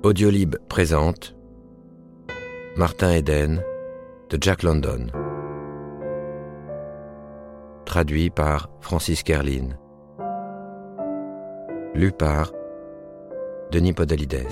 Audiolib présente Martin Eden de Jack London. Traduit par Francis Kerlin. Lu par Denis Podalides.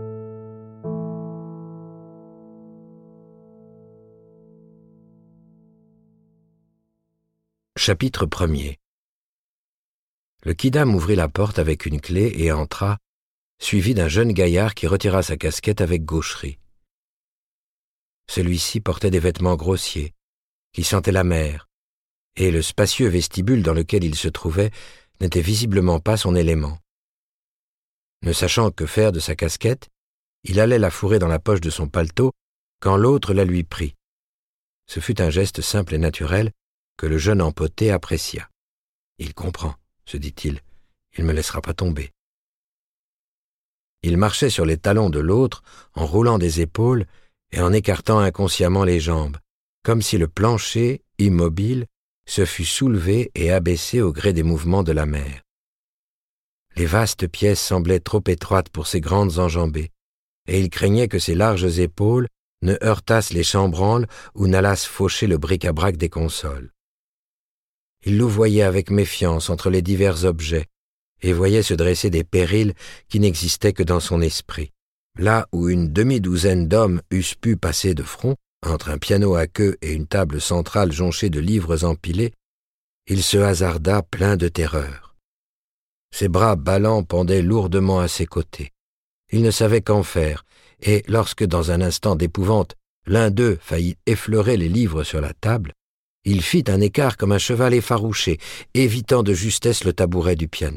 Chapitre 1er. Le kidam ouvrit la porte avec une clé et entra, suivi d'un jeune gaillard qui retira sa casquette avec gaucherie. Celui-ci portait des vêtements grossiers, qui sentaient la mer, et le spacieux vestibule dans lequel il se trouvait n'était visiblement pas son élément. Ne sachant que faire de sa casquette, il allait la fourrer dans la poche de son paletot quand l'autre la lui prit. Ce fut un geste simple et naturel que le jeune empoté apprécia. « Il comprend », se dit-il, « il ne me laissera pas tomber. » Il marchait sur les talons de l'autre en roulant des épaules et en écartant inconsciemment les jambes, comme si le plancher, immobile, se fût soulevé et abaissé au gré des mouvements de la mer. Les vastes pièces semblaient trop étroites pour ses grandes enjambées, et il craignait que ses larges épaules ne heurtassent les chambranles ou n'allassent faucher le bric-à-brac des consoles. Il louvoyait avec méfiance entre les divers objets, et voyait se dresser des périls qui n'existaient que dans son esprit. Là où une demi-douzaine d'hommes eussent pu passer de front, entre un piano à queue et une table centrale jonchée de livres empilés, il se hasarda plein de terreur. Ses bras ballants pendaient lourdement à ses côtés. Il ne savait qu'en faire, et lorsque, dans un instant d'épouvante, l'un d'eux faillit effleurer les livres sur la table, il fit un écart comme un cheval effarouché, évitant de justesse le tabouret du piano.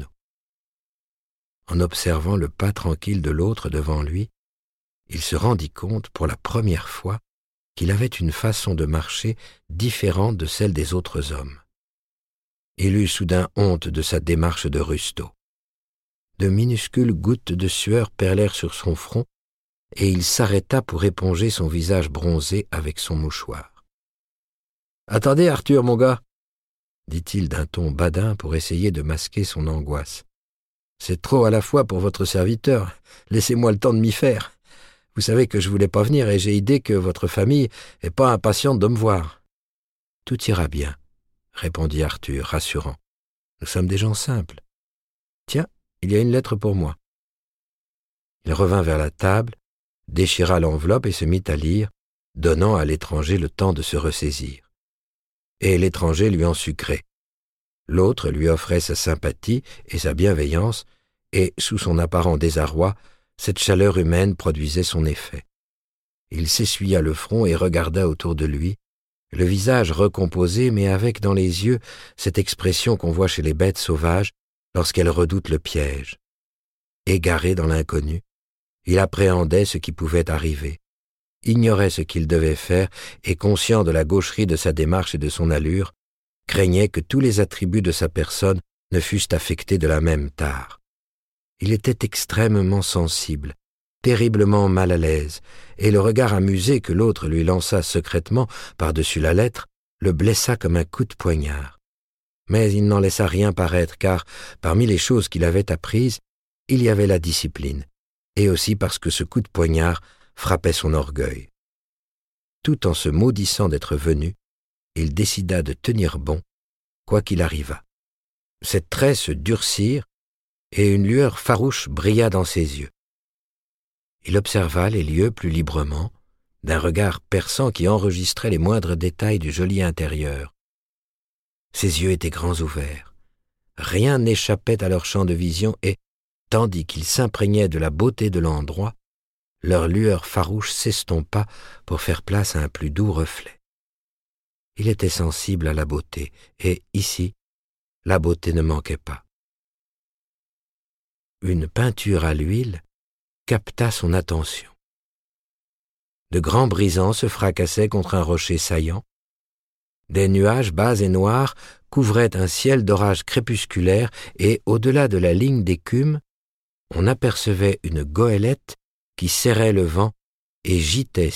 En observant le pas tranquille de l'autre devant lui, il se rendit compte pour la première fois qu'il avait une façon de marcher différente de celle des autres hommes. Il eut soudain honte de sa démarche de rustaud. De minuscules gouttes de sueur perlèrent sur son front et il s'arrêta pour éponger son visage bronzé avec son mouchoir. « Attendez, Arthur, mon gars !» dit-il d'un ton badin pour essayer de masquer son angoisse. C'est trop à la fois pour votre serviteur. Laissez-moi le temps de m'y faire. Vous savez que je voulais pas venir et j'ai idée que votre famille est pas impatiente de me voir. »« Tout ira bien, » répondit Arthur, rassurant. « Nous sommes des gens simples. Tiens, il y a une lettre pour moi. » Il revint vers la table, déchira l'enveloppe et se mit à lire, donnant à l'étranger le temps de se ressaisir. Et l'étranger lui en sut gré. L'autre lui offrait sa sympathie et sa bienveillance, et, sous son apparent désarroi, cette chaleur humaine produisait son effet. Il s'essuya le front et regarda autour de lui, le visage recomposé, mais avec dans les yeux cette expression qu'on voit chez les bêtes sauvages lorsqu'elles redoutent le piège. Égaré dans l'inconnu, il appréhendait ce qui pouvait arriver, ignorait ce qu'il devait faire et, conscient de la gaucherie de sa démarche et de son allure, craignait que tous les attributs de sa personne ne fussent affectés de la même tare. Il était extrêmement sensible, terriblement mal à l'aise, et le regard amusé que l'autre lui lança secrètement par-dessus la lettre le blessa comme un coup de poignard. Mais il n'en laissa rien paraître, car, parmi les choses qu'il avait apprises, il y avait la discipline, et aussi parce que ce coup de poignard frappait son orgueil. Tout en se maudissant d'être venu, il décida de tenir bon, quoi qu'il arrivât. Ses traits se durcirent et une lueur farouche brilla dans ses yeux. Il observa les lieux plus librement, d'un regard perçant qui enregistrait les moindres détails du joli intérieur. Ses yeux étaient grands ouverts. Rien n'échappait à leur champ de vision et, tandis qu'ils s'imprégnaient de la beauté de l'endroit, leur lueur farouche s'estompa pour faire place à un plus doux reflet. Il était sensible à la beauté, et ici, la beauté ne manquait pas. Une peinture à l'huile capta son attention. De grands brisants se fracassaient contre un rocher saillant. Des nuages bas et noirs couvraient un ciel d'orage crépusculaire et, au-delà de la ligne d'écume, on apercevait une goélette qui serrait le vent et gîtait